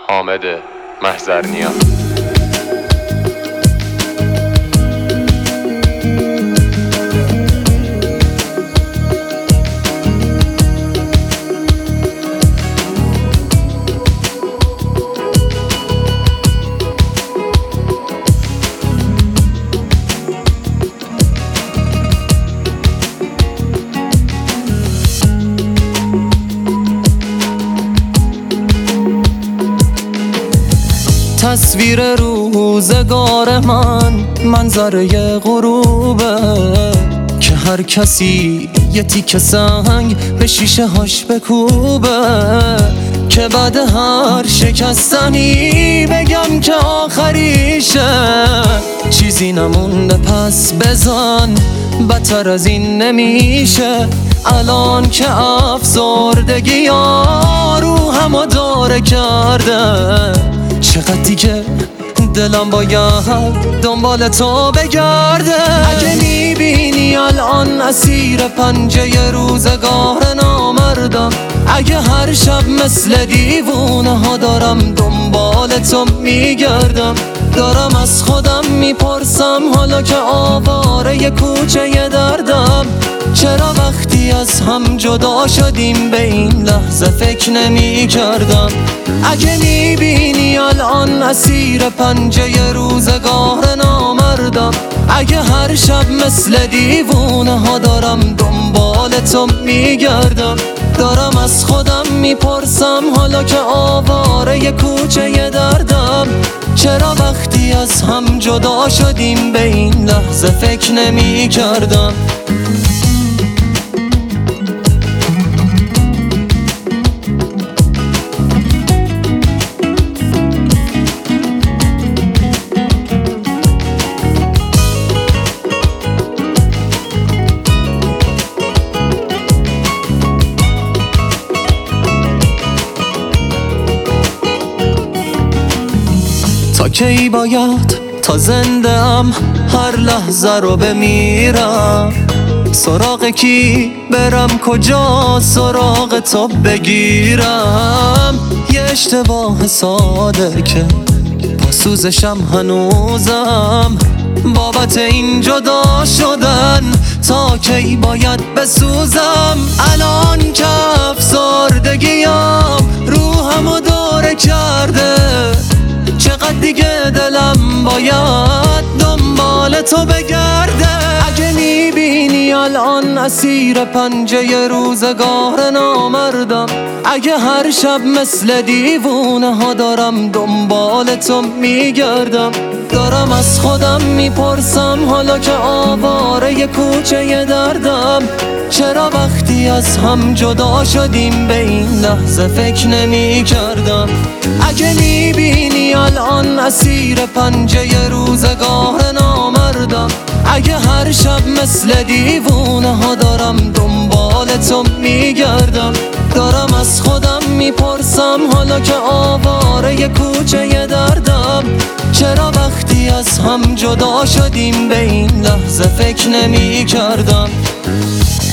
حامد محضرنیا. تصویر روزگار من منظره غروبه که هر کسی یه تیکه سنگ به شیشه هاش بکوبه، که بعد هر شکستنی بگم که آخریشه. چیزی نمونده پس بزن، بدتر از این نمیشه. الان که افسردگی ها روحمو داره کرده، چقدر دیگه دلم باید دنبال تو بگرده. اگه میبینی الان اسیر پنجه روزگار نامردم، اگه هر شب مثل دیوونه ها دارم دنبال تو میگردم، دارم از خودم میپرسم حالا که آواره کوچه دردم، چرا وقتی از هم جدا شدیم به این لحظه فکر نمی کردم. اگه میبینی الان اسیر پنجه روزگار نامردم، اگه هر شب مثل دیوونه ها دارم دنبال تو میگردم، دارم از خودم میپرسم حالا که آواره کوچه دردم، چرا وقتی از هم جدا شدیم به این لحظه فکر نمی کردم. تا کی باید تا زنده ام هر لحظه رو بمیرم؟ سراغ کی برم، کجا سراغ تو بگیرم؟ یه اشتباه ساده که با سوزشم هنوزم، بابت این جدا شدن تا کی باید بسوزم؟ الان که افسردگیم روحمو داره کرده، چقدر دیگه دلم باید دنبال تو بگرده. اگه میبینی الان اسیر پنجه روزگار نامردم، اگه هر شب مثل دیوونه ها دارم دنبال تو میگردم، دارم از خودم میپرسم حالا که آواره کوچه دردم، چرا وقتی از هم جدا شدیم به این لحظه فکر نمی کردم. اگه میبینی الان اسیر پنجه روزگار نامردم، اگه هر شب مثل دیوونه ها دارم دنبال تو میگردم، دارم از خودم میپرسم حالا که آواره کوچه دردم، چرا وقتی از هم جدا شدیم به این لحظه فکر نمی کردم.